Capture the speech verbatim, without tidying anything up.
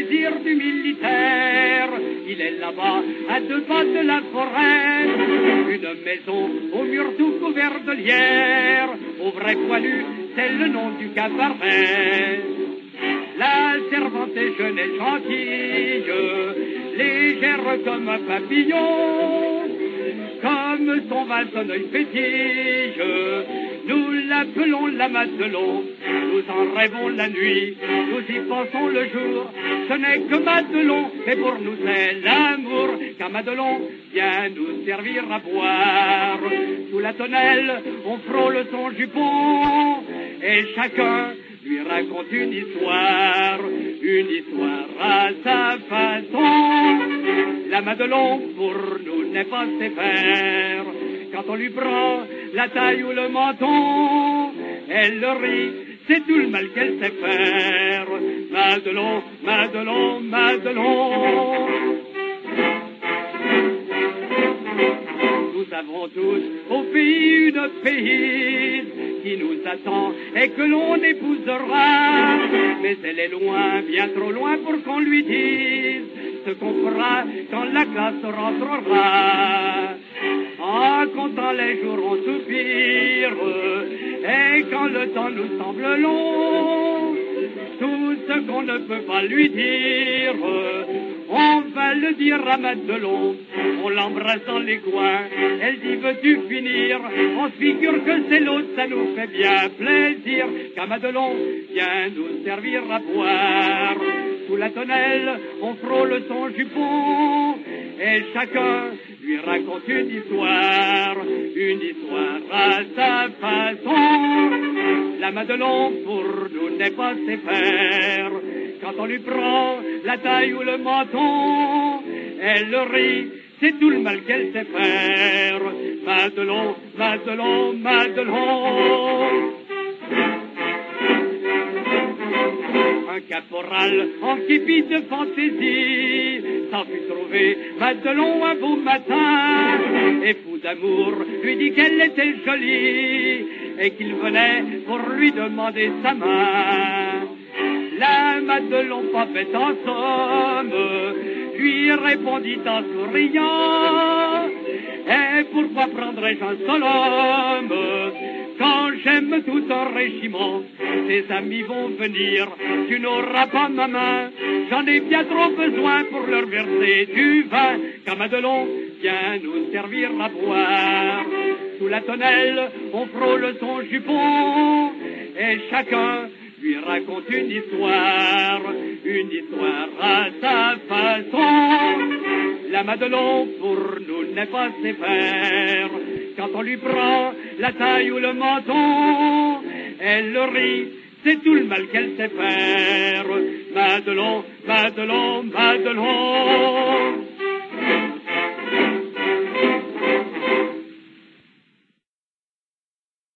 plaisir du militaire. Il est là-bas, à deux pas de la forêt, une maison au mur tout couvert de lierre. Au vrai poilu, c'est le nom du cabaret. La servante est jeune et gentille, légère comme un papillon. Comme son vase un œil fétige, nous l'appelons la Madelon. Nous en rêvons la nuit, nous y pensons le jour. Ce n'est que Madelon, mais pour nous c'est l'amour. Car Madelon vient nous servir à boire. Sous la tonnelle, on frôle son jupon, et chacun lui raconte une histoire, une histoire à sa façon. La Madelon pour nous n'est pas sévère. Quand on lui prend la taille ou le menton, elle rit, c'est tout le mal qu'elle sait faire. Madelon, Madelon, Madelon. Nous avons tous au pays une pays qui nous attend et que l'on épousera. Mais elle est loin, bien trop loin pour qu'on lui dise ce qu'on fera quand la classe rentrera. En comptant les jours on soupire, et quand le temps nous semble long, tout ce qu'on ne peut pas lui dire, on va le dire à Madelon. On l'embrasse dans les coins, elle dit veux-tu finir? On se figure que c'est l'autre, ça nous fait bien plaisir. Car Madelon vient nous servir à boire. Sous la tonnelle, on frôle son jupon, et chacun lui raconte une histoire, une histoire à sa façon. La Madelon pour nous n'est pas sévère. Quand on lui prend la taille ou le menton, elle rit, c'est tout le mal qu'elle sait faire. Madelon, Madelon, Madelon. Un caporal en képi de fantaisie s'en fut trouvé Madelon un beau matin, et fou d'amour lui dit qu'elle était jolie et qu'il venait pour lui demander sa main. La Madelon pas fait en somme lui répondit en souriant, et pourquoi prendrais-je un seul homme quand j'aime tout un régiment? Tes amis vont venir, tu n'auras pas ma main, j'en ai bien trop besoin pour leur verser du vin. Car Madelon vient nous servir à boire. Sous la tonnelle, on frôle son jupon, et chacun lui raconte une histoire, une histoire à sa façon. La Madelon pour nous n'est pas sévère. Quand on lui prend la taille ou le menton, elle rit, c'est tout le mal qu'elle sait faire. Madelon, Madelon, Madelon.